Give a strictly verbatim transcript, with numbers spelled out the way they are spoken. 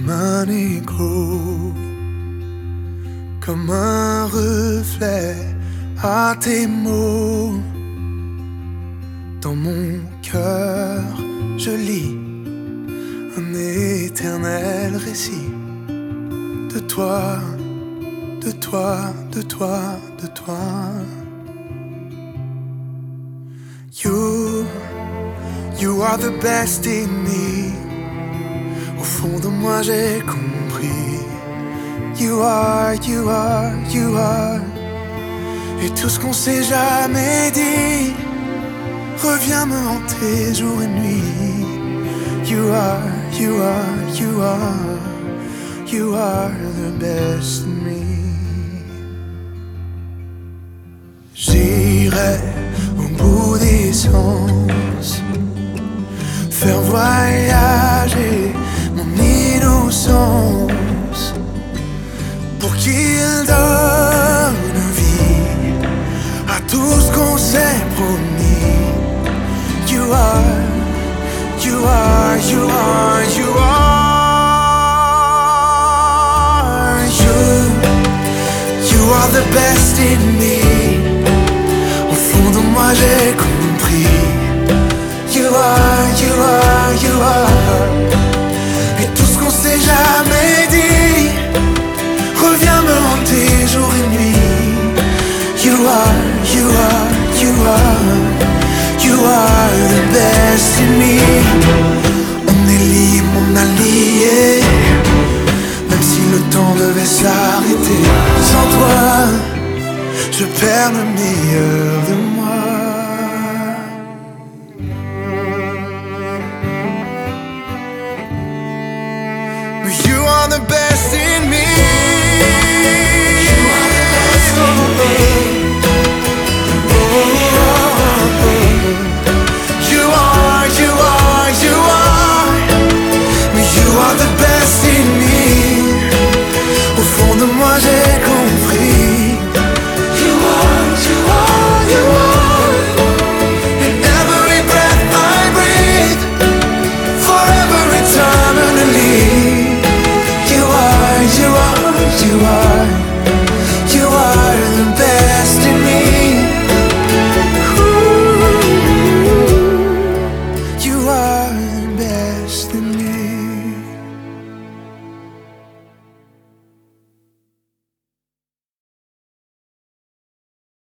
comme un écho, comme un reflet à tes mots. Dans mon cœur, je lis un éternel récit de toi, de toi, de toi, de toi. You, you are the best in me. Au fond de moi j'ai compris. You are, you are, you are. Et tout ce qu'on s'est jamais dit revient me hanter jour et nuit. You are, you are, you are. You are the best in me. J'irai au bout des sens, faire voyager mon innocence, pour qu'il donne vie à tout ce qu'on s'est promis. You are, you are, you are, you are, you, you are the best in me. Au fond de moi j'ai compris. You are, you are, you are. Et tout ce qu'on s'est jamais dit revient me hanter jour et nuit. You are, you are, you are. You are the best in me. On est libre, on a lié, même si le temps devait s'arrêter. Sans toi, je perds le meilleur de moi. You are the best.